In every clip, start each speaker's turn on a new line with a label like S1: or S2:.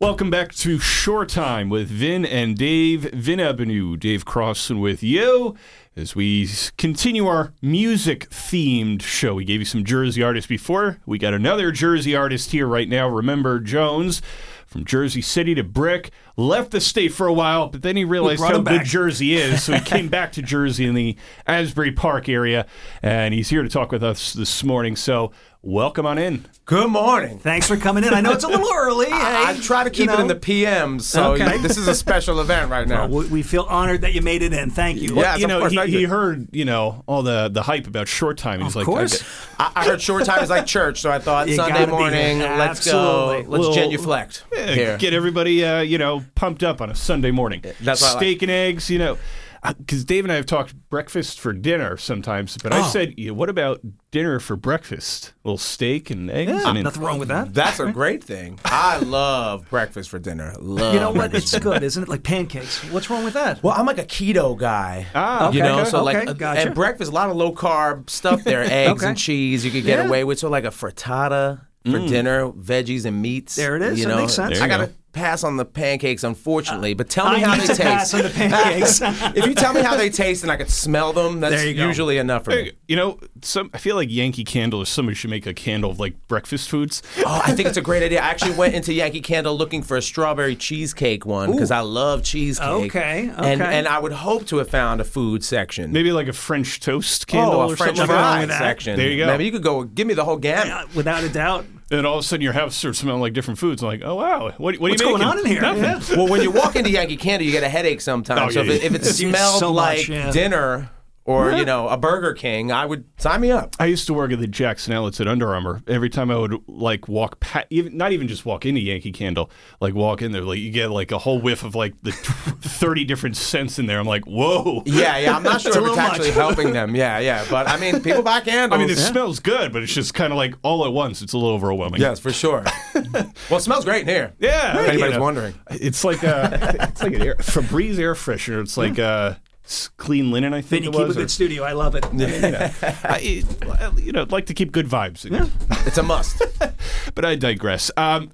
S1: Welcome back to Shore Time with Vin and Dave. Vin Avenue, Dave Crossan with you as we continue our music-themed show. We gave you some Jersey artists before. We got another Jersey artist here right now. Remember Jones from Jersey City to Brick. Left the state for a while, but then he realized how good Jersey is, so he came back to Jersey in the Asbury Park area, and he's here to talk with us this morning. So welcome on in.
S2: Good morning.
S3: Thanks for coming in. I know it's a little early.
S2: I try to keep it in the PMs, so this is a special event right now.
S3: Well, we feel honored that you made it in. Thank you.
S1: Well, he heard, all the hype about Short Time. He's
S3: of course.
S2: I heard Short Time is like church, so I thought Sunday morning, let's go. Let's genuflect.
S1: Yeah, get everybody, pumped up on a Sunday morning.
S2: That's what
S1: Steak and eggs, because Dave and I have talked breakfast for dinner sometimes, but I said, what about dinner for breakfast? A little steak and eggs?
S3: Yeah, nothing wrong with that.
S2: That's a great thing. I love breakfast for dinner.
S3: You know what? It's good, isn't it? Like pancakes. What's wrong with that?
S2: Well, I'm like a keto guy.
S3: Gotcha.
S2: And breakfast, a lot of low carb stuff there, eggs and cheese you could get away with. So like a frittata for dinner, veggies and meats.
S3: There it is. That makes sense.
S2: I got to pass on the pancakes, unfortunately, but tell me how they taste.
S3: Pass on the pancakes.
S2: If you tell me how they taste and I could smell them, that's usually enough for me.
S1: I feel like Yankee Candle or somebody should make a candle of like breakfast foods.
S2: Oh, I think it's a great idea. I actually went into Yankee Candle looking for a strawberry cheesecake one because I love cheesecake.
S3: Okay.
S2: And I would hope to have found a food section.
S1: Maybe like a French toast candle or
S2: French
S1: something
S2: fry
S1: like that.
S2: section.
S1: There you go.
S2: Maybe you could go, give me the whole gamut.
S3: Without a doubt.
S1: And all of a sudden your house starts smelling like different foods. I'm like, oh, wow. What's
S3: going on in here?
S1: Nothing.
S3: Yeah.
S2: Well, when you walk into Yankee Candle, you get a headache sometimes. If it smelled
S3: so
S2: like
S3: much,
S2: dinner or, a Burger King, I would sign me up.
S1: I used to work at the Jackson Outlets at Under Armour. Every time I would walk past, not even just walk into Yankee Candle, walk in there, you get a whole whiff of the 30 different scents in there. I'm like, whoa.
S2: Yeah. I'm not sure if it's actually helping them. Yeah. But I mean, people buy candles.
S1: It smells good, but it's just kind of all at once. It's a little overwhelming.
S2: Yes, for sure. Well, it smells great in here.
S1: Yeah.
S2: If anybody's wondering.
S1: It's like an Febreze air freshener. It's like clean linen, I think
S3: Then you
S1: it was.
S3: keep a good studio. I love it.
S1: I'd like to keep good vibes.
S2: It's a must.
S1: But I digress.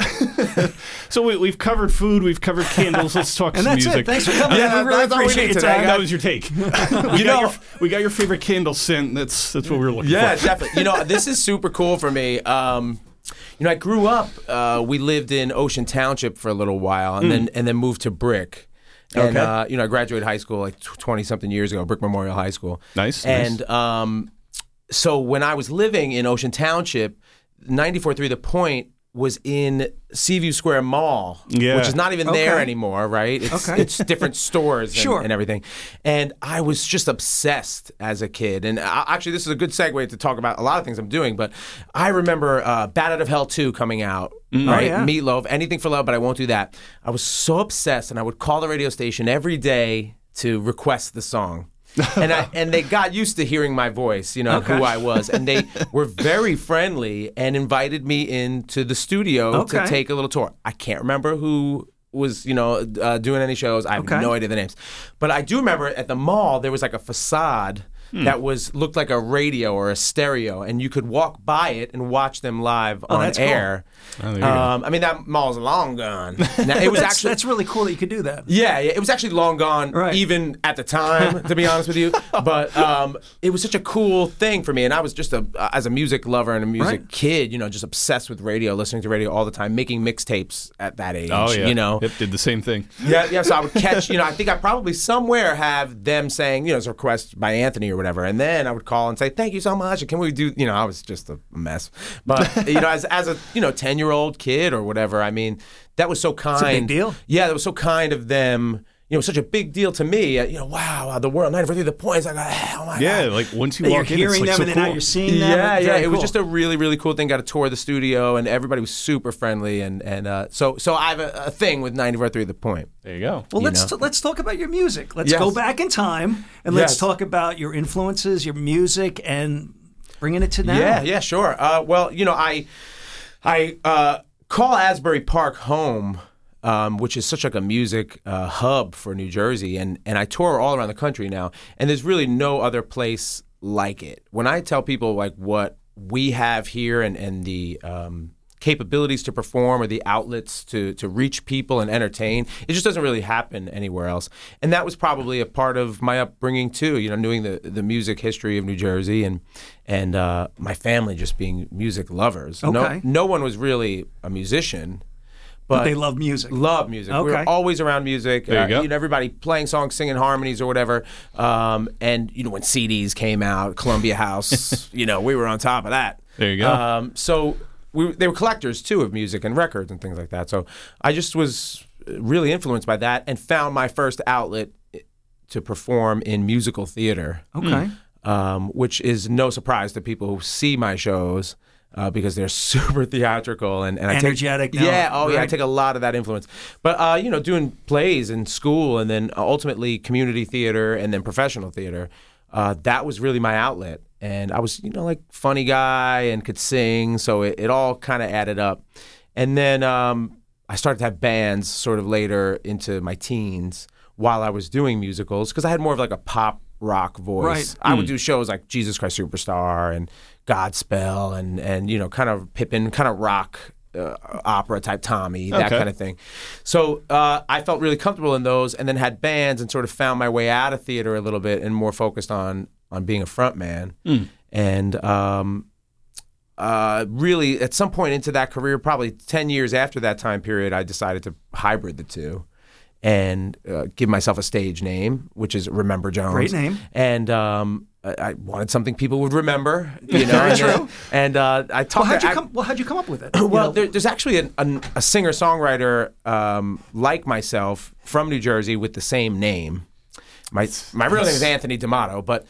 S1: So we've covered food, we've covered candles. Let's talk some
S3: that's
S1: music.
S3: It. Thanks for coming. We really appreciate your time.
S1: That was your take. We got your favorite candle scent. That's what we were looking for.
S2: Yeah, definitely. This is super cool for me. I grew up. We lived in Ocean Township for a little while, and then moved to Brick. And, I graduated high school 20-something years ago, Brick Memorial High School.
S1: Nice.
S2: And so when I was living in Ocean Township, 94.3 The Point was in Seaview Square Mall, which is not even there anymore, right? It's different stores and everything. And I was just obsessed as a kid. And actually, this is a good segue to talk about a lot of things I'm doing. But I remember Bat Out of Hell 2 coming out, right?
S3: Yeah.
S2: Meatloaf, Anything for Love, but I won't do that. I was so obsessed, and I would call the radio station every day to request the song. and they got used to hearing my voice, who I was, and they were very friendly and invited me into the studio to take a little tour. I can't remember who was, doing any shows. I have no idea the names, but I do remember at the mall there was a facade that looked like a radio or a stereo, and you could walk by it and watch them live on air.
S3: Cool.
S2: That mall's long gone. Now, it was
S3: that's really cool that you could do that.
S2: Yeah, it was actually long gone, even at the time, to be honest with you. But it was such a cool thing for me, and I was just as a music lover and a music kid, just obsessed with radio, listening to radio all the time, making mixtapes at that age.
S1: Oh yeah, Yep, did the same thing.
S2: Yeah. So I would catch, I think I probably somewhere have them saying, it's a request by Anthony or whatever, and then I would call and say, thank you so much, and can we do, I was just a mess. But, as a 10-year-old kid or whatever, that was so kind.
S3: It's a big deal.
S2: Yeah, that was so kind of them. Such a big deal to me. Wow, the world, 94.3 The Point. It's oh my God.
S1: Yeah, once you walk in,
S3: you're hearing them,
S1: so
S3: and
S1: cool.
S3: now you're seeing them.
S2: Yeah. It
S3: cool.
S2: was just a really, really cool thing. Got to tour the studio, and everybody was super friendly, and so I have a thing with 94.3 The Point.
S1: There you go.
S3: Well, let's talk about your music. Let's go back in time, and let's talk about your influences, your music, and bringing it to now.
S2: Yeah, sure. I call Asbury Park home. Which is such a music hub for New Jersey, and I tour all around the country now, and there's really no other place like it. When I tell people what we have here and the capabilities to perform or the outlets to reach people and entertain. It just doesn't really happen anywhere else. And that was probably a part of my upbringing too, knowing the music history of New Jersey and my family just being music lovers.
S3: Okay.
S2: No one was really a musician.
S3: But they love music.
S2: Love music.
S3: Okay.
S2: We were always around music.
S1: There you go.
S2: Everybody playing songs, singing harmonies or whatever. And when CDs came out, Columbia House, we were on top of that.
S1: There you go.
S2: So they were collectors too of music and records and things like that. So I just was really influenced by that and found my first outlet to perform in musical theater.
S3: Okay.
S2: Which is no surprise to people who see my shows. Because they're super theatrical and
S3: energetic.
S2: I take a lot of that influence. But doing plays in school and then ultimately community theater and then professional theater, that was really my outlet. And I was like funny guy and could sing, so it all kind of added up. And then I started to have bands sort of later into my teens while I was doing musicals because I had more of like a pop rock voice.
S3: Right.
S2: I would do shows like Jesus Christ Superstar and Godspell and kind of Pippin, kind of rock opera type Tommy, that kind of thing. So I felt really comfortable in those and then had bands and sort of found my way out of theater a little bit and more focused on being a front man. And really at some point into that career, probably 10 years after that time period, I decided to hybrid the two and give myself a stage name, which is Remember Jones.
S3: Great name.
S2: And I wanted something people would remember,
S3: Very true.
S2: And I talked.
S3: How'd you come up with it?
S2: Well, there's actually a singer-songwriter like myself from New Jersey with the same name. My real name is Anthony D'Amato, but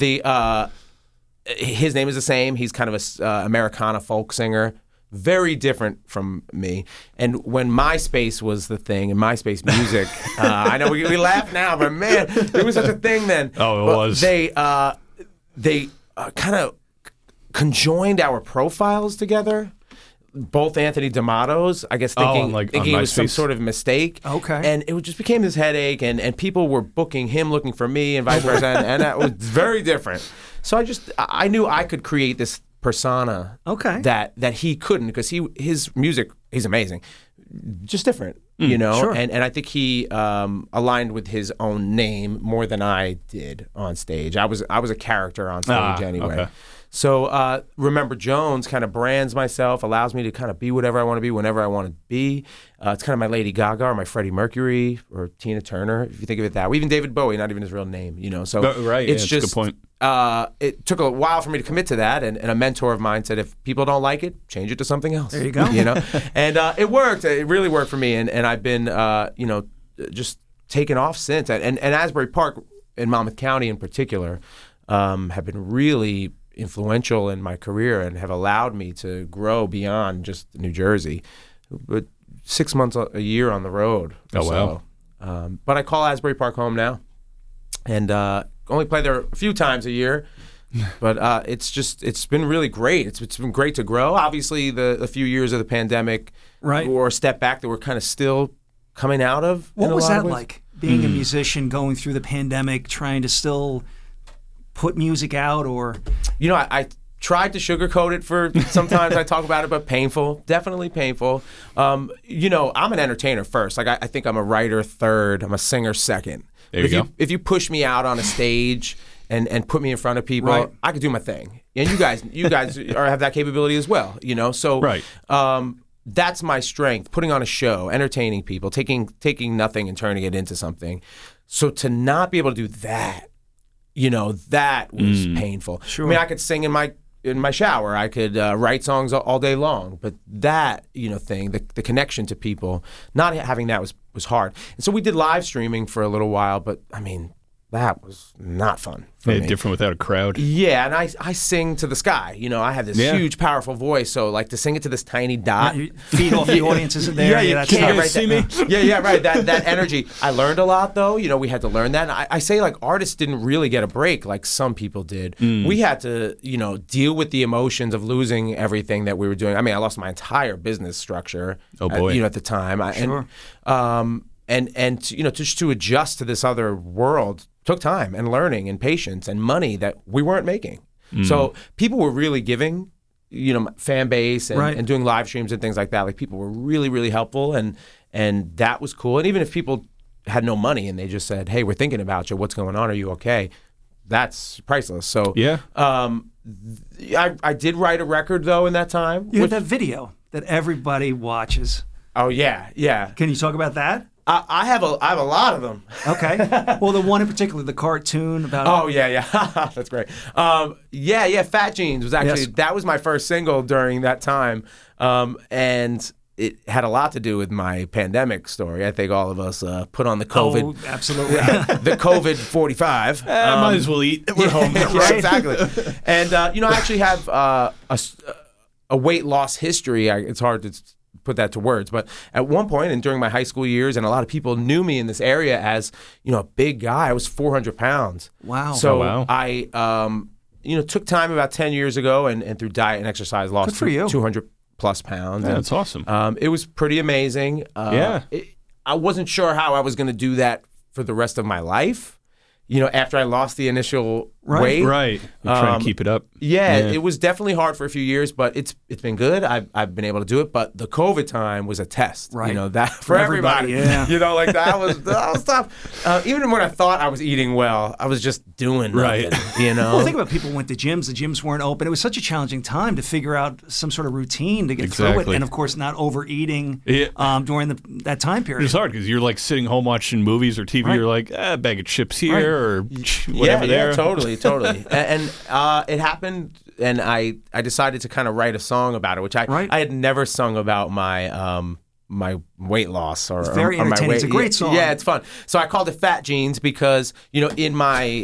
S2: his name is the same. He's kind of a Americana folk singer. Very different from me. And when MySpace was the thing, and MySpace music, I know we laugh now, but man, it was such a thing then.
S1: Oh, it was.
S2: They kind of conjoined our profiles together. Both Anthony D'Amato's, I guess, thinking it was some sort of mistake.
S3: Okay.
S2: And it just became this headache, and people were booking him looking for me, and vice versa, and that was very different. So I knew I could create this persona that he couldn't because his music, he's amazing, just different,
S3: Sure.
S2: And I think he aligned with his own name more than I did on stage. I was a character on stage anyway.
S1: Okay.
S2: So Remember Jones kind of brands myself, allows me to kind of be whatever I want to be whenever I want to be. It's kind of my Lady Gaga or my Freddie Mercury or Tina Turner, if you think of it that way. Even David Bowie, not even his real name, So
S1: right,
S2: it's just
S1: that's a good point.
S2: It took a while for me to commit to that, and a mentor of mine said, if people don't like it, change it to something else.
S3: There you go.
S2: And it worked. It really worked for me, and I've been just taken off since. And Asbury Park in Monmouth County in particular have been really influential in my career and have allowed me to grow beyond just New Jersey. But 6 months a year on the road.
S1: Wow.
S2: But I call Asbury Park home now, and only play there a few times a year. But it's been really great. It's been great to grow. Obviously, the few years of the pandemic, or a step back that we're kind of still coming out of.
S3: What was that like, being a musician, going through the pandemic, trying to still put music out? Or
S2: I tried to sugarcoat it for sometimes I talk about it, but painful, definitely painful. I'm an entertainer first. Like I think I'm a writer third. I'm a singer second.
S1: There you go.
S2: If you push me out on a stage and put me in front of people, I could do my thing. And you guys have that capability as well. So that's my strength: putting on a show, entertaining people, taking nothing and turning it into something. So to not be able to do that, that was painful.
S3: Sure.
S2: I mean, I could sing in my shower. I could write songs all day long. But that, thing, the connection to people, not having that was hard. And so we did live streaming for a little while, but I mean, that was not fun for me.
S1: Different without a crowd.
S2: Yeah, and I sing to the sky. I have this huge, powerful voice, so like to sing it to this tiny dot.
S3: Feed off the audience isn't there.
S2: You can't
S1: see me.
S2: Right. That energy. I learned a lot, though. We had to learn that. And I say, like, artists didn't really get a break like some people did. We had to, deal with the emotions of losing everything that we were doing. I mean, I lost my entire business structure.
S1: Oh boy.
S2: At the time.
S3: Sure.
S2: And just to adjust to this other world took time and learning and patience and money that we weren't making. So people were really giving, fan base and doing live streams and things like that. Like people were really, really helpful, and that was cool. And even if people had no money and they just said, "Hey, we're thinking about you. What's going on? Are you okay?" That's priceless. So
S1: yeah,
S2: I did write a record though in that time.
S3: You had that video that everybody watches.
S2: Oh yeah.
S3: Can you talk about that?
S2: I have a lot of them.
S3: Okay. Well, the one in particular, the cartoon about.
S2: Oh yeah, that's great. Fat Jeans was actually that was my first single during that time, and it had a lot to do with my pandemic story. I think all of us put on the COVID.
S3: Oh, absolutely.
S2: The COVID 45.
S1: Might as well eat. We're home.
S2: Right? Exactly. And I actually have a weight loss history. It's hard to put that to words, but at one point and during my high school years, and a lot of people knew me in this area as a big guy. I was 400 pounds.
S3: Wow.
S2: So I took time about 10 years ago and through diet and exercise lost 200 plus pounds.
S1: Yeah, that's awesome.
S2: It was pretty amazing. I wasn't sure how I was going to do that for the rest of my life. After I lost the initial weight.
S1: Right. You're trying to keep it up.
S2: Yeah, it was definitely hard for a few years, but it's been good. I've been able to do it, but the COVID time was a test.
S3: Right.
S2: That for everybody.
S3: Yeah.
S2: That was tough. Even when I thought I was eating well, I was just doing nothing.
S3: Right. Well, think about people who went to gyms. The gyms weren't open. It was such a challenging time to figure out some sort of routine to get through it, and of course, not overeating during that time period.
S1: It's hard because you're like sitting home watching movies or TV. Right. You're like, a bag of chips here or whatever there.
S2: Yeah, totally. And it happened, and I decided to kind of write a song about it, which I had never sung about my my weight loss or
S3: it's very
S2: or my
S3: entertaining.
S2: weight.
S3: It's a great song.
S2: Yeah, it's fun. So I called it Fat Jeans because in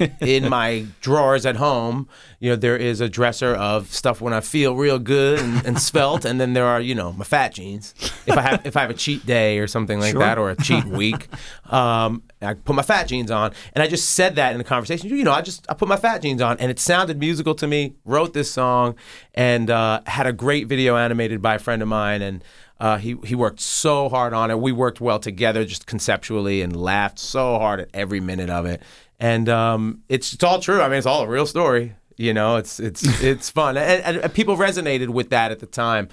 S2: my drawers at home, there is a dresser of stuff when I feel real good and svelte, and then there are my fat jeans. If I have a cheat day or something like that, or a cheat week, I put my fat jeans on, and I just said that in the conversation. I put my fat jeans on, and it sounded musical to me. Wrote this song, and had a great video animated by a friend of mine, and he worked so hard on it. We worked well together, just conceptually, and laughed so hard at every minute of it. And it's all true. I mean, it's all a real story. It's fun, and people resonated with that at the time,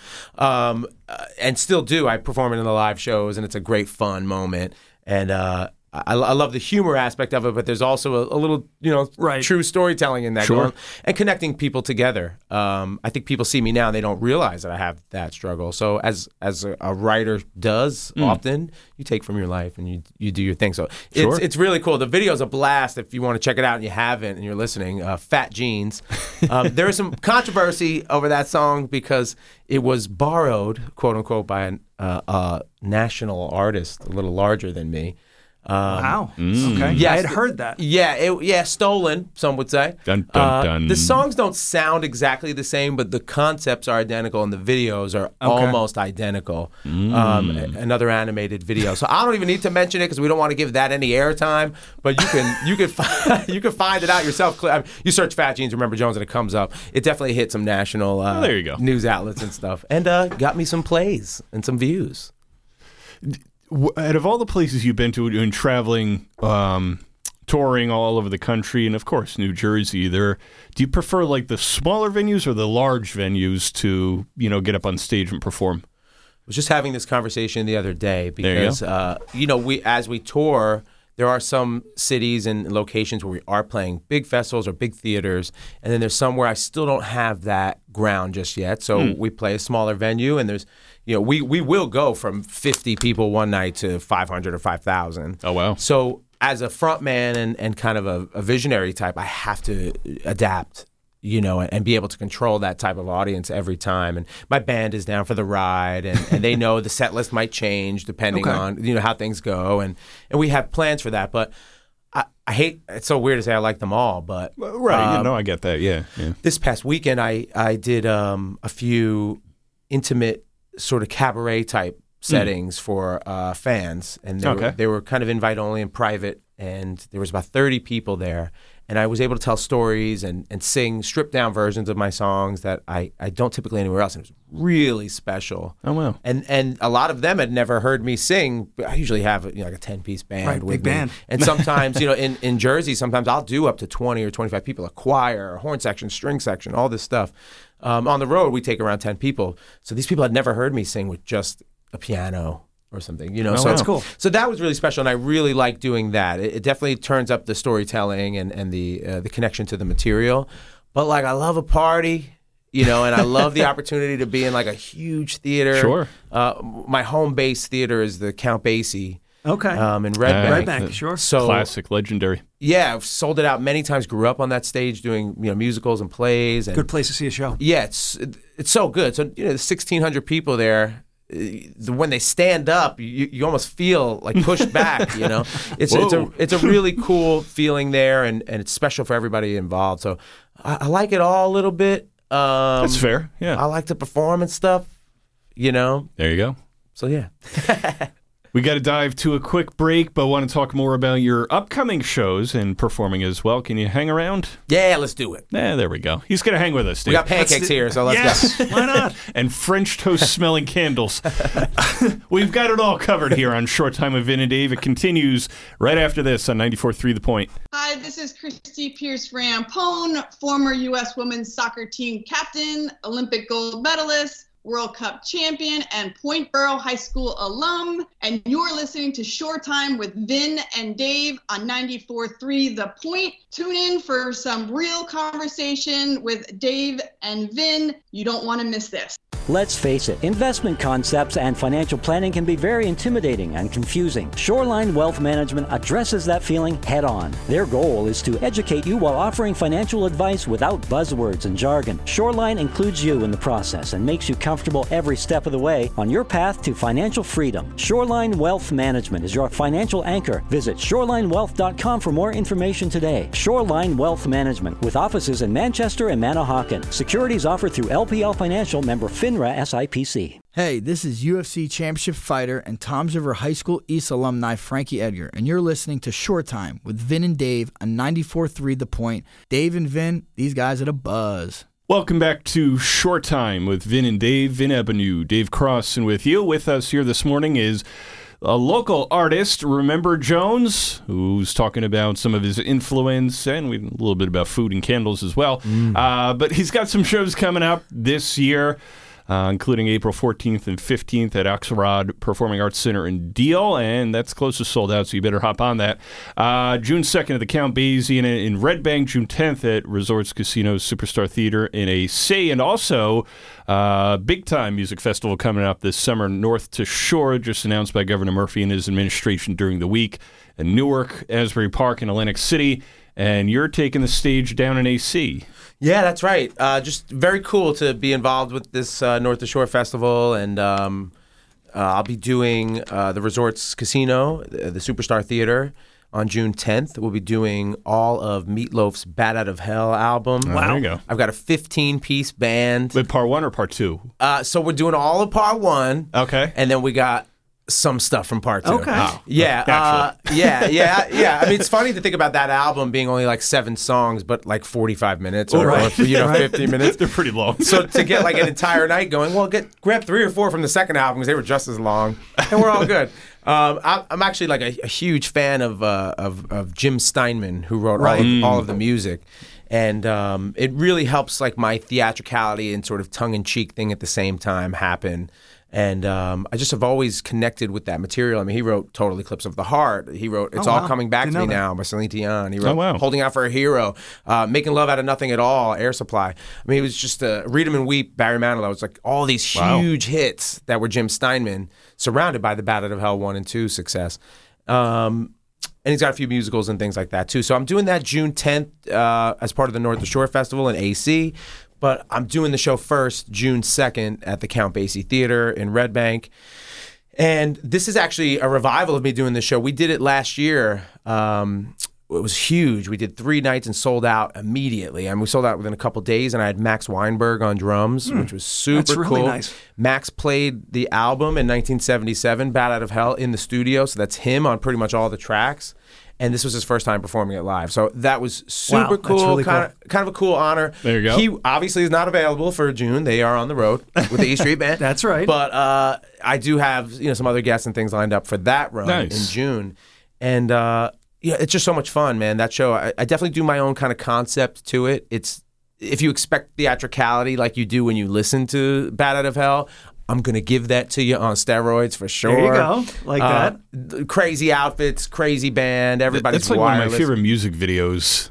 S2: and still do. I perform it in the live shows, and it's a great fun moment. And I love the humor aspect of it, but there's also a little, true storytelling in that going, and connecting people together. I think people see me now and they don't realize that I have that struggle. So as a writer does often, you take from your life and you do your thing. So it's really cool. The video's a blast if you want to check it out and you haven't and you're listening. Fat Jeans. There is some controversy over that song because it was borrowed, quote unquote, by a national artist a little larger than me.
S3: Wow. Okay.
S2: Yeah,
S3: I had heard that.
S2: Yeah, stolen, some would say.
S1: Dun, dun, dun.
S2: The songs don't sound exactly the same, but the concepts are identical and the videos are almost identical. Another animated video. So I don't even need to mention it because we don't want to give that any airtime, but you can find it out yourself. I mean, you search Fat Jeans, Remember Jones, and it comes up. It definitely hit some national
S1: there you go.
S2: news outlets and stuff, and got me some plays and some views.
S1: Out of all the places you've been to and traveling, touring all over the country, and of course New Jersey, do you prefer like the smaller venues or the large venues to get up on stage and perform?
S2: I was just having this conversation the other day because we as we tour, there are some cities and locations where we are playing big festivals or big theaters, and then there's some where I still don't have that ground just yet. So we play a smaller venue, and there's we will go from 50 people one night to 500 or 5,000.
S1: Oh, wow.
S2: So as a front man and kind of a visionary type, I have to adapt, and be able to control that type of audience every time. And my band is down for the ride, and they know the set list might change depending on, how things go. And we have plans for that. But I hate, it's so weird to say I like them all, but.
S1: Right. I get that. Yeah.
S2: This past weekend, I did a few intimate sort of cabaret type settings for fans, and they were kind of invite only and private, and there was about 30 people there, and I was able to tell stories and sing stripped down versions of my songs that I don't typically anywhere else, and it was really special.
S1: Oh wow.
S2: And a lot of them had never heard me sing. I usually have like a 10-piece band with
S3: big
S2: me.
S3: band.
S2: And sometimes in Jersey, sometimes I'll do up to 20 or 25 people, a choir, a horn section, string section, all this stuff. On the road, we take around 10 people. So these people had never heard me sing with just a piano or something, you know.
S3: So that's cool.
S2: So that was really special, and I really like doing that. It definitely turns up the storytelling and the connection to the material. But like, I love a party, you know, and I love the opportunity to be in like a huge theater.
S1: Sure.
S2: My home base theater is the Count Basie.
S3: Okay.
S2: In Red Bank.
S3: Red Bank, sure.
S2: So
S1: classic, legendary.
S2: Yeah, I've sold it out many times. Grew up on that stage doing musicals and plays. And
S3: good place to see a show.
S2: Yeah, it's so good. So the 1,600 people there. When they stand up, you almost feel like pushed back. You know, it's a really cool feeling there, and it's special for everybody involved. So I like it all a little bit.
S1: That's fair. Yeah,
S2: I like to perform and stuff. You know.
S1: There you go.
S2: So yeah.
S1: We got to dive to a quick break, but want to talk more about your upcoming shows and performing as well. Can you hang around?
S2: Yeah, let's do it.
S1: Yeah, there we go. He's going to hang with us, dude.
S2: We got pancakes here, so let's
S3: go. Why not?
S1: And French toast smelling candles. We've got it all covered here on Short Time with Vin and Dave. It continues right after this on 94.3 The Point.
S4: Hi, this is Christy Pierce-Rampone, former U.S. women's soccer team captain, Olympic gold medalist, World Cup champion, and Point Borough High School alum, and you're listening to Short Time with Vin and Dave on 94.3 The Point. Tune in for some real conversation with Dave and Vin. You don't want to miss this.
S5: Let's face it, investment concepts and financial planning can be very intimidating and confusing. Shoreline Wealth Management addresses that feeling head on. Their goal is to educate you while offering financial advice without buzzwords and jargon. Shoreline includes you in the process and makes you comfortable every step of the way on your path to financial freedom. Shoreline Wealth Management is your financial anchor. Visit shorelinewealth.com for more information today. Shoreline Wealth Management, with offices in Manchester and Manahawkin. Securities offered through LPL Financial, member FINRA SIPC.
S6: Hey, this is UFC Championship fighter and Toms River High School East alumni Frankie Edgar, and you're listening to Short Time with Vin and Dave on 94.3 The Point. Dave and Vin, these guys are the buzz.
S1: Welcome back to Short Time with Vin and Dave. Vin Ebenau, Dave Crossan with you. With us here this morning is a local artist, Remember Jones, who's talking about some of his influence, and a little bit about food and candles as well. But he's got some shows coming up this year, including April 14th and 15th at Axelrod Performing Arts Center in Deal, and that's close to sold out, so you better hop on that. June 2nd at the Count Basie in Red Bank, June 10th at Resorts Casinos Superstar Theater in AC, and also big time music festival coming up this summer, North to Shore, just announced by Governor Murphy and his administration during the week, in Newark, Asbury Park, and Atlantic City, and you're taking the stage down in AC.
S2: Yeah, that's right. Just very cool to be involved with this North to Shore Festival, and I'll be doing the Resorts Casino, the Superstar Theater, on June 10th. We'll be doing all of Meatloaf's Bat Out of Hell album.
S1: Wow. There you go.
S2: I've got a 15-piece band.
S1: With part one or part two?
S2: So we're doing all of part one.
S1: Okay.
S2: And then we got some stuff from part two.
S3: Okay.
S1: Wow.
S2: Yeah. Yeah. I mean, it's funny to think about that album being only like 7 songs, but like 45 minutes or,
S3: right.
S2: 50 minutes.
S1: They're pretty long.
S2: So to get like an entire night going, well, grab 3 or 4 from the second album because they were just as long, and we're all good. I'm actually like a huge fan of Jim Steinman, who wrote all of the music. And it really helps like my theatricality and sort of tongue-in-cheek thing at the same time happen. And I just have always connected with that material. I mean, he wrote Total Eclipse of the Heart. He wrote It's All Coming Back to Me Now by Celine Dion. He wrote Holding Out for a Hero, Making Love Out of Nothing at All, Air Supply. I mean, he was just Read 'Em and Weep, Barry Manilow. It's like all these huge hits that were Jim Steinman, surrounded by the Bat Out of Hell 1 and 2 success. And he's got a few musicals and things like that, too. So I'm doing that June 10th as part of the North Shore Festival in AC. But I'm doing the show first, June 2nd, at the Count Basie Theater in Red Bank. And this is actually a revival of me doing this show. We did it last year. It was huge. We did 3 nights and sold out immediately. I mean, we sold out within a couple days, and I had Max Weinberg on drums, which was super
S3: That's really
S2: cool.
S3: Nice.
S2: Max played the album in 1977, Bat Out of Hell, in the studio. So that's him on pretty much all the tracks. And this was his first time performing it live. So that was super cool,
S3: really
S2: kind of a cool honor.
S1: There you go.
S2: He obviously is not available for June. They are on the road with the E Street Band.
S3: That's right.
S2: But I do have some other guests and things lined up for that run in June. And it's just so much fun, man. That show, I definitely do my own kind of concept to it. It's if you expect theatricality like you do when you listen to Bat Out of Hell, I'm going to give that to you on steroids for sure.
S3: There you go. Like that.
S2: Crazy outfits, crazy band, everybody's
S1: That's like
S2: wireless.
S1: one of my favorite music videos.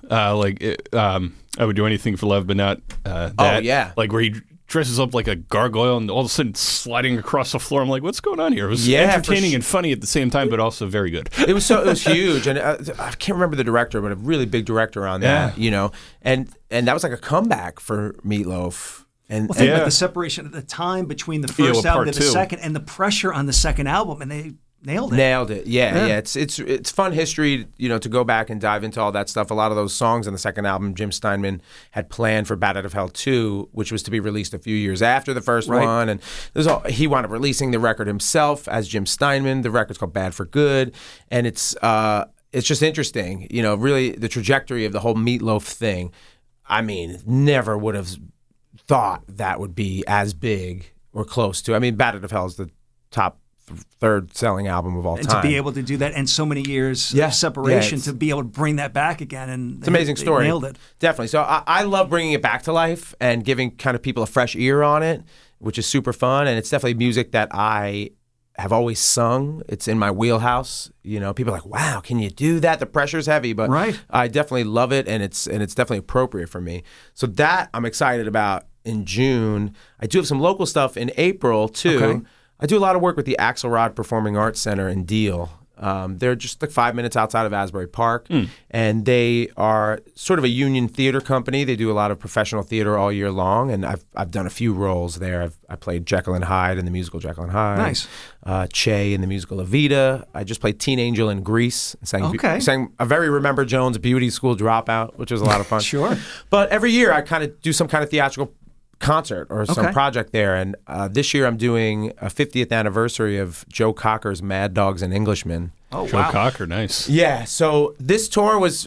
S1: I Would Do Anything for Love, but not that.
S2: Oh, yeah.
S1: Like where he dresses up like a gargoyle and all of a sudden sliding across the floor. I'm like, what's going on here? It was entertaining and funny at the same time, but also very good.
S2: It was huge, and I can't remember the director, but a really big director on that, you know. And that was like a comeback for Meatloaf. And
S3: think about the separation at the time between the first album and the second, and the pressure on the second album, and they nailed it.
S2: Yeah. It's fun history, you know, to go back and dive into all that stuff. A lot of those songs on the second album, Jim Steinman had planned for Bat Out of Hell 2, which was to be released a few years after the first one. And he wound up releasing the record himself as Jim Steinman. The record's called Bad for Good, and it's just interesting, you know, really the trajectory of the whole Meatloaf thing. I mean, never would have thought that would be as big or close to. I mean, Bat Out of Hell is the top third selling album of all time.
S3: And to be able to do that in so many years of separation, to be able to bring that back again. And
S2: it's an amazing story.
S3: Nailed it.
S2: Definitely. So I love bringing it back to life and giving kind of people a fresh ear on it, which is super fun. And it's definitely music that I have always sung. It's in my wheelhouse. You know, people are like, wow, can you do that? The pressure's heavy, but I definitely love it, and it's definitely appropriate for me. So that I'm excited about in June. I do have some local stuff in April, too. Okay. I do a lot of work with the Axelrod Performing Arts Center in Deal. They're just like 5 minutes outside of Asbury Park, and they are sort of a union theater company. They do a lot of professional theater all year long, and I've done a few roles there. I played Jekyll and Hyde in the musical Jekyll and Hyde.
S3: Nice.
S2: Che in the musical Evita. I just played Teen Angel in Grease. Sang a very Remember Jones beauty school dropout, which was a lot of fun.
S3: Sure.
S2: But every year I kind of do some kind of theatrical concert or some project there, and this year I'm doing a 50th anniversary of Joe Cocker's Mad Dogs and Englishmen.
S1: Oh, Joe Cocker, nice.
S2: Yeah, so this tour was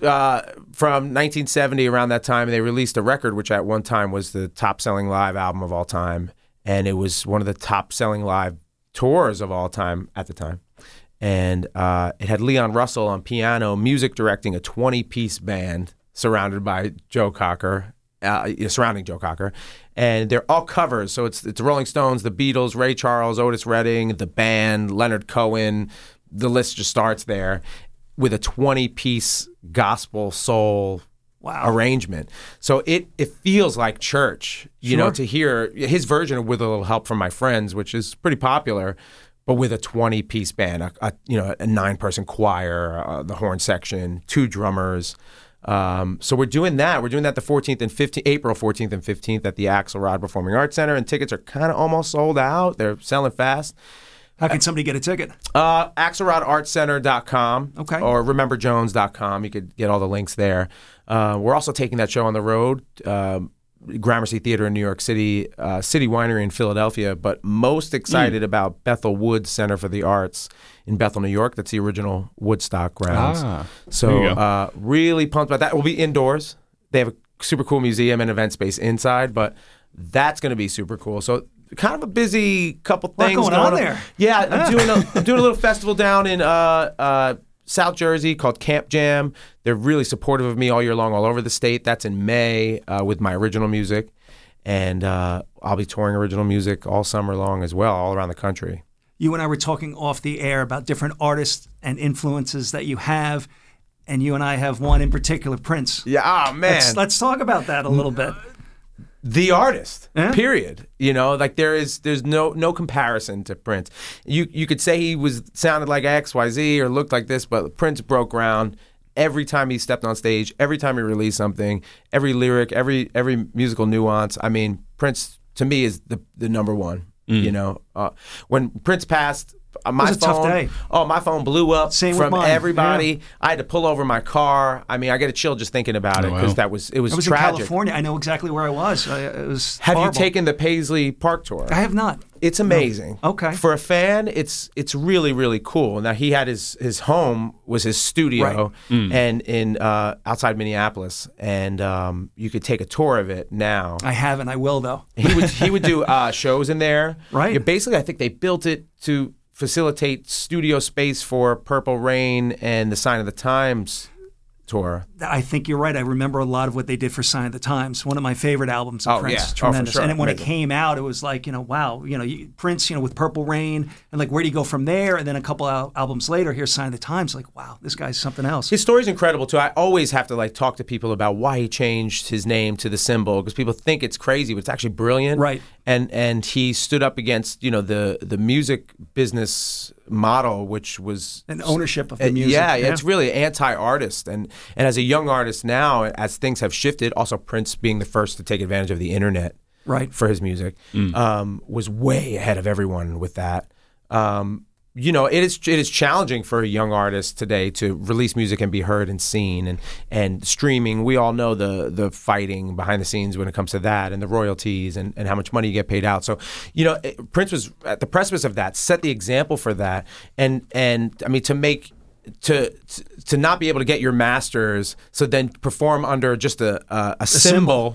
S2: from 1970, around that time, and they released a record which at one time was the top-selling live album of all time, and it was one of the top-selling live tours of all time at the time. And it had Leon Russell on piano, music directing a 20-piece band surrounded by Joe Cocker, surrounding Joe Cocker, and they're all covers. So it's the Rolling Stones, the Beatles, Ray Charles, Otis Redding, the band, Leonard Cohen. The list just starts there with a 20-piece gospel soul arrangement. So it feels like church, you know, to hear his version With a Little Help from My Friends, which is pretty popular, but with a 20-piece band, a 9-person choir, the horn section, 2 drummers. So we're doing that. We're doing that the 14th and 15th, April 14th and 15th at the Axelrod Performing Arts Center, and tickets are kind of almost sold out. They're selling fast.
S3: How can somebody get a ticket?
S2: AxelrodArtsCenter.com or RememberJones.com. You could get all the links there. We're also taking that show on the road. Gramercy Theater in New York City, City Winery in Philadelphia, but most excited about Bethel Woods Center for the Arts in Bethel, New York. That's the original Woodstock grounds. So really pumped about that. We'll be indoors. They have a super cool museum and event space inside, but that's going to be super cool. So kind of a busy couple things
S3: going on there.
S2: Yeah, I'm doing a little festival down in South Jersey called Camp Jam. They're really supportive of me all year long, all over the state. That's in May with my original music, and I'll be touring original music all summer long as well, all around the country.
S3: You and I were talking off the air about different artists and influences that you have, and you and I have one in particular, Prince.
S2: Yeah, oh man.
S3: Let's talk about that a little bit.
S2: The artist, period. You know, like there's no comparison to Prince. You could say he sounded like XYZ or looked like this, but Prince broke ground every time he stepped on stage, every time he released something, every lyric, every musical nuance. I mean, Prince to me is the number one. You know, when Prince passed, my phone,
S3: a tough day.
S2: Oh, my phone blew up from everybody.
S3: Yeah.
S2: I had to pull over my car. I mean, I get a chill just thinking about it because it was tragic.
S3: In California. I know exactly where I was. It was
S2: Have
S3: horrible.
S2: you taken the Paisley Park tour?
S3: I have not.
S2: It's amazing.
S3: No. Okay.
S2: For a fan, it's really, really cool. Now, he had his home was his studio and in outside Minneapolis, and you could take a tour of it now.
S3: I haven't. I will, though.
S2: He would do shows in there.
S3: Right.
S2: Basically, I think they built it to facilitate studio space for Purple Rain and the Sign of the Times tour.
S3: I think you're right. I remember a lot of what they did for Sign of the Times, one of my favorite albums of Prince.
S2: Yeah.
S3: Tremendous.
S2: For sure.
S3: And when it came out, it was like, wow, Prince, with Purple Rain, and like, where do you go from there? And then a couple albums later, here's Sign of the Times. Like, wow, this guy's something else.
S2: His story's incredible too. I always have to talk to people about why he changed his name to the symbol, because people think it's crazy, but it's actually brilliant.
S3: Right.
S2: And he stood up against the music business model, which was
S3: an ownership of the music.
S2: Yeah, it's really anti-artist. And as a young artist now, as things have shifted, also Prince being the first to take advantage of the internet for his music, was way ahead of everyone with that. It is challenging for a young artist today to release music and be heard and seen, and streaming. We all know the fighting behind the scenes when it comes to that, and the royalties and how much money you get paid out. So, Prince was at the precipice of that, set the example for that, and I mean to not be able to get your masters, so then perform under just a symbol,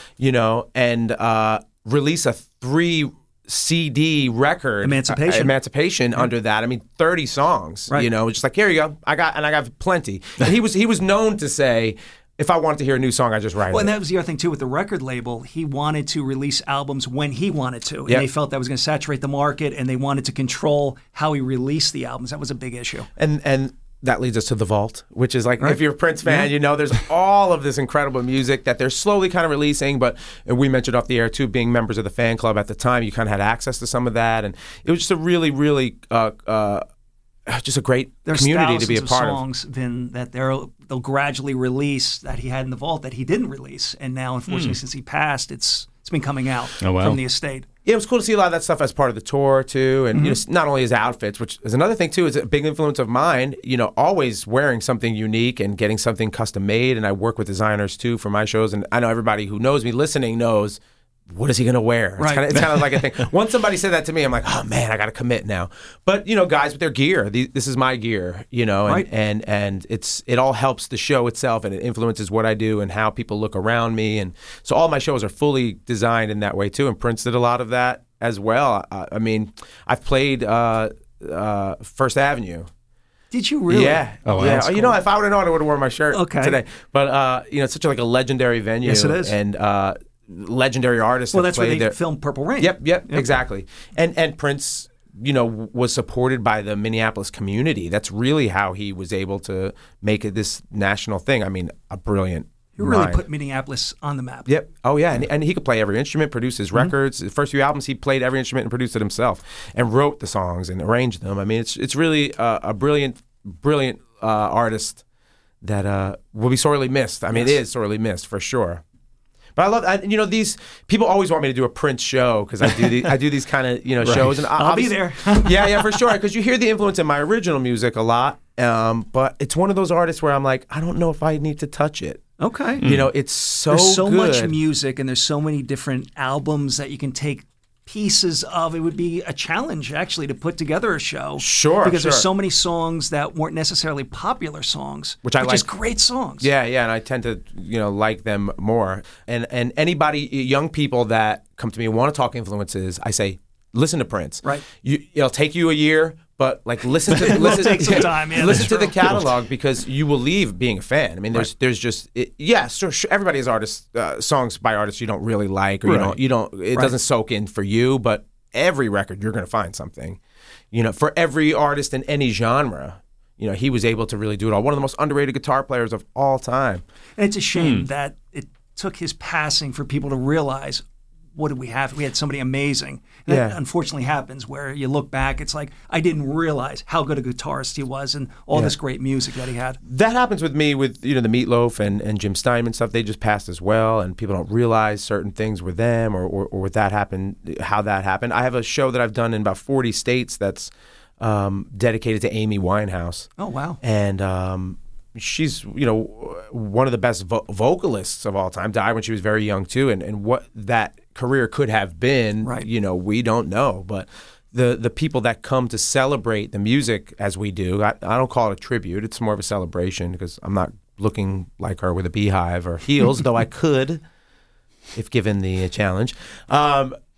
S2: and release a 3 CD record, Emancipation under that. I mean, 30 songs, just like, here you go. I got plenty. And he was known to say, if I wanted to hear a new song, I just write it.
S3: Well, and that was the other thing too with the record label. He wanted to release albums when he wanted to, and they felt that was going to saturate the market, and they wanted to control how he released the albums. That was a big issue.
S2: And that leads us to The Vault, which is like, if you're a Prince fan, there's all of this incredible music that they're slowly kind of releasing. But we mentioned off the air, too, being members of the fan club at the time, you kind of had access to some of that. And it was just a really, really, just a great community to be a part of.
S3: There's songs, Vin, that they'll gradually release that he had in The Vault that he didn't release. And now, unfortunately, since he passed, it's been coming out from the estate.
S2: Yeah, it was cool to see a lot of that stuff as part of the tour, too. And not only his outfits, which is another thing, too, is a big influence of mine, always wearing something unique and getting something custom made. And I work with designers, too, for my shows. And I know everybody who knows me listening knows, what is he going to wear? It's kind of like a thing. Once somebody said that to me, I'm like, oh, man, I got to commit now. But, guys with their gear, this is my gear, and it all helps the show itself, and it influences what I do and how people look around me. And so all my shows are fully designed in that way, too. And Prince did a lot of that as well. I mean, I've played First Avenue.
S3: Did you really?
S2: Yeah.
S1: Oh, wow.
S2: Yeah. Cool. If I would have known, I would have worn my shirt today. But, it's such a legendary venue.
S3: Yes, it is.
S2: And, legendary artists.
S3: Well, that's where they filmed Purple Rain.
S2: Yep, exactly. And Prince, was supported by the Minneapolis community. That's really how he was able to make it this national thing. I mean, a brilliant
S3: He really put Minneapolis on the map.
S2: Yep. Oh, yeah. And he could play every instrument, produce his records. The first few albums, he played every instrument and produced it himself and wrote the songs and arranged them. I mean, it's really a brilliant artist that will be sorely missed. I mean, it is sorely missed for sure. But I love, these people always want me to do a Prince show because I do these kind of, shows. And
S3: I'll be there.
S2: yeah, for sure. Because you hear the influence in my original music a lot. But it's one of those artists where I'm like, I don't know if I need to touch it.
S3: Okay.
S2: It's so
S3: There's so
S2: good.
S3: much music and there's so many different albums that you can take pieces of. It would be a challenge, actually, to put together a show.
S2: Sure.
S3: Because there's so many songs that weren't necessarily popular songs, which
S2: like.
S3: is great songs.
S2: Yeah, and I tend to, like them more. And anybody, young people that come to me and want to talk influences, I say, listen to Prince.
S3: Right.
S2: It'll take you a year, but listen to
S3: take some time. Yeah,
S2: listen to the catalog because you will leave being a fan. I mean, there's just sure, everybody has songs by artists you don't really like or you don't it doesn't soak in for you, but every record you're going to find something. For every artist in any genre, he was able to really do it all. One of the most underrated guitar players of all time.
S3: And it's a shame that it took his passing for people to realize, what did we have? We had somebody amazing. And that unfortunately happens where you look back, it's like, I didn't realize how good a guitarist he was and all this great music that he had.
S2: That happens with me with, the Meatloaf and Jim Steinman stuff. They just passed as well, and people don't realize certain things were them or that happened, how that happened. I have a show that I've done in about 40 states that's dedicated to Amy Winehouse.
S3: Oh, wow.
S2: And she's, one of the best vocalists of all time, died when she was very young, too. And what that career could have been, we don't know. But the people that come to celebrate the music as we do, I don't call it a tribute. It's more of a celebration because I'm not looking like her with a beehive or heels, though I could if given the challenge.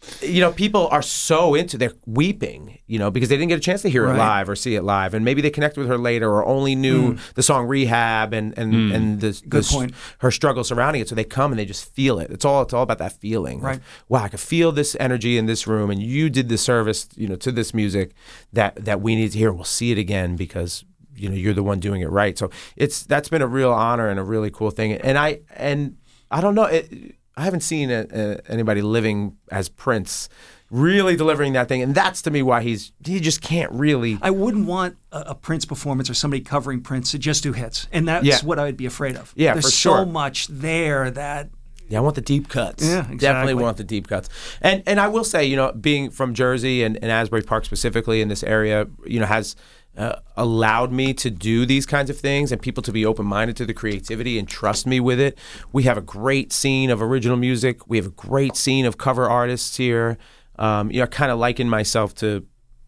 S2: people are so they're weeping, because they didn't get a chance to hear it live or see it live. And maybe they connected with her later or only knew the song Rehab and
S3: Good point.
S2: her struggle surrounding it. So they come and they just feel it. It's all about that feeling.
S3: Right.
S2: Wow, I could feel this energy in this room, and you did the service, to this music that we need to hear. We'll see it again because you're the one doing it right. So that's been a real honor and a really cool thing. And I don't know, I haven't seen anybody living as Prince really delivering that thing, and that's to me why he just can't really.
S3: I wouldn't want a Prince performance or somebody covering Prince to just do hits, and that's what I would be afraid of.
S2: Yeah,
S3: there's
S2: for sure.
S3: so much there that.
S2: Yeah, I want the deep cuts.
S3: Yeah, exactly.
S2: Definitely want the deep cuts. And I will say, being from Jersey and Asbury Park specifically in this area, has allowed me to do these kinds of things and people to be open-minded to the creativity and trust me with it. We have a great scene of original music. We have a great scene of cover artists here. I kind of liken myself to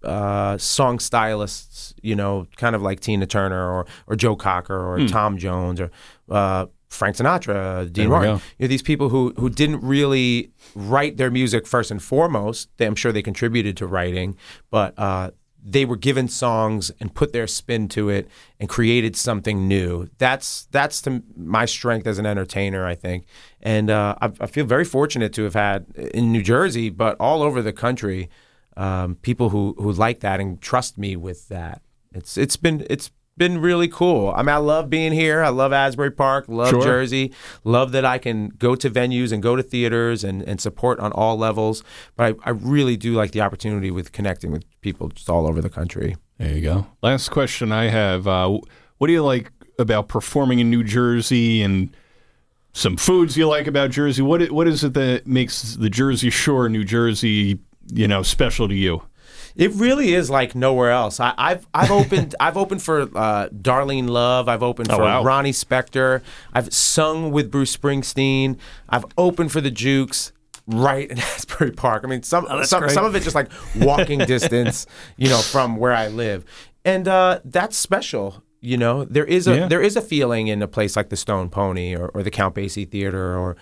S2: song stylists, kind of like Tina Turner or Joe Cocker or Tom Jones or Frank Sinatra, Dean Martin. These people who didn't really write their music first and foremost. I'm sure they contributed to writing, but they were given songs and put their spin to it and created something new. That's my strength as an entertainer, I think. And I feel very fortunate to have had in New Jersey, but all over the country, people who like that and trust me with that. It's been really cool. I mean, I love being here. I love Asbury Park, love Jersey, love that I can go to venues and go to theaters and support on all levels. But I really do like the opportunity with connecting with people just all over the country.
S1: There you go. Last question I have. What do you like about performing in New Jersey and some foods you like about Jersey? What is it that makes the Jersey Shore, New Jersey, special to you?
S2: It really is like nowhere else. I've opened for Darlene Love. I've opened for Ronnie Spector. I've sung with Bruce Springsteen. I've opened for the Jukes right in Asbury Park. I mean, some of it just like walking distance, from where I live, and that's special. There is a feeling in a place like the Stone Pony or the Count Basie Theater or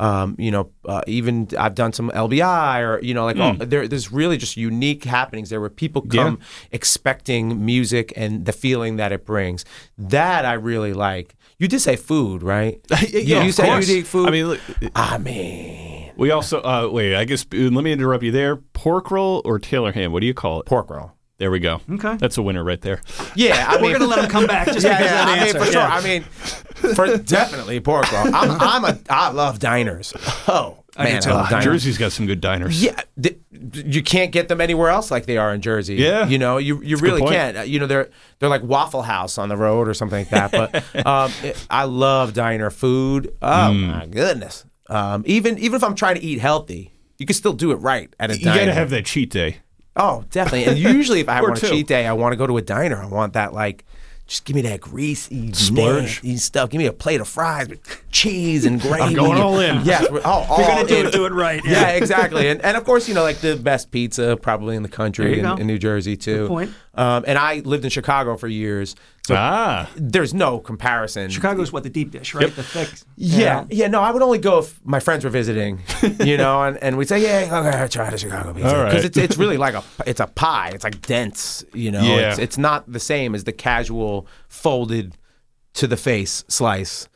S2: even I've done some LBI or there's really just unique happenings there where people come expecting music and the feeling that it brings. That I really like. You did say food, right? You said you eat food. I mean,
S1: we also wait. I guess let me interrupt you there. Pork roll or Taylor ham? What do you call it?
S2: Pork roll.
S1: There we go.
S3: Okay.
S1: That's a winner right there.
S2: Yeah,
S3: we're going to let him come back just because of that answer.
S2: For sure. I mean, for definitely pork roll. I love diners. Oh, man, I love diners.
S1: Jersey's got some good diners.
S2: Yeah, you can't get them anywhere else like they are in Jersey.
S1: Yeah.
S2: You really can't. They're like Waffle House on the road or something like that. But I love diner food. Oh, my goodness. Even if I'm trying to eat healthy, you can still do it right at a diner.
S1: You got to have that cheat day.
S2: Oh, definitely. And usually if I want a cheat day, I want to go to a diner. I want that, just give me that greasy, nasty stuff. Give me a plate of fries with cheese and gravy.
S1: I'm going all in.
S2: Yes.
S3: You're going to do it right.
S2: Yeah, exactly. And of course, the best pizza probably in the country in New Jersey, too.
S3: Good point.
S2: And I lived in Chicago for years. So there's no comparison.
S3: Chicago's the deep dish, right? Yep. The thick.
S2: Yeah. No, I would only go if my friends were visiting, and we'd say, okay, try the Chicago pizza. Because it's really like it's a pie. It's like dense, It's not the same as the casual folded to the face slice.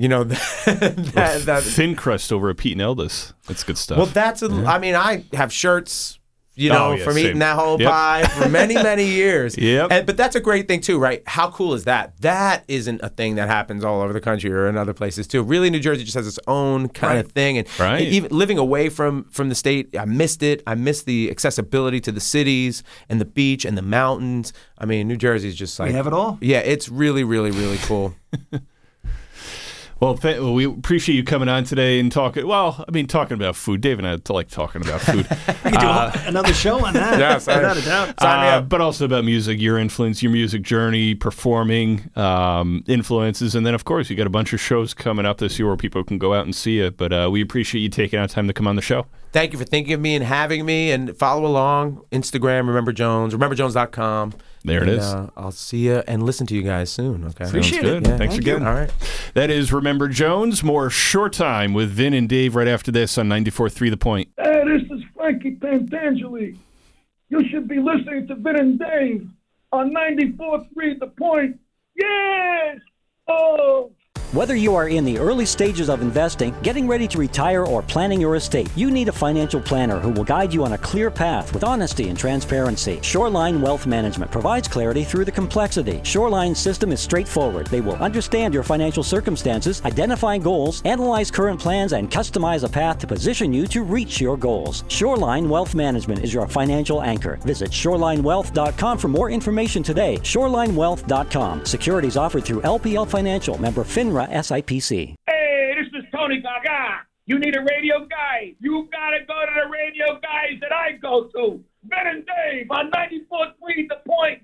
S1: That thin crust over a Pete and Elda's. That's good stuff.
S2: Well, I have shirts from eating that whole pie for many, many years. But that's a great thing too, right? How cool is that? That isn't a thing that happens all over the country or in other places too. Really, New Jersey just has its own kind of thing. And even living away from the state, I missed it. I missed the accessibility to the cities and the beach and the mountains. I mean, New Jersey's just like...
S3: We have it all.
S2: Yeah, it's really, really, really cool.
S1: Well, we appreciate you coming on today and talking about food. Dave and I like talking about food.
S3: We could do another show on that.
S2: Yes, without a doubt.
S1: But also about music, your influence, your music journey, performing, influences. And then, of course, you got a bunch of shows coming up this year where people can go out and see it. But we appreciate you taking out time to come on the show.
S2: Thank you for thinking of me and having me. And follow along. Instagram, Remember Jones, rememberjones.com.
S1: There it is.
S2: I'll see you and listen to you guys soon. Okay.
S1: Appreciate it. Yeah, Thanks again.
S2: All right.
S1: That is Remember Jones. More Short Time with Vin and Dave right after this on 94.3 The Point.
S7: Hey. Yeah, this is Frankie Pantangeli. You should be listening to Vin and Dave on 94.3 The Point. Yes! Oh!
S5: Whether you are in the early stages of investing, getting ready to retire, or planning your estate, you need a financial planner who will guide you on a clear path with honesty and transparency. Shoreline Wealth Management provides clarity through the complexity. Shoreline's system is straightforward. They will understand your financial circumstances, identify goals, analyze current plans, and customize a path to position you to reach your goals. Shoreline Wealth Management is your financial anchor. Visit ShorelineWealth.com for more information today. ShorelineWealth.com. Securities offered through LPL Financial, member FINRA SIPC.
S7: Hey, this is Tony Gaga. You need a radio guy. You gotta go to the radio guys that I go to. Ben and Dave on 94.3 The Point.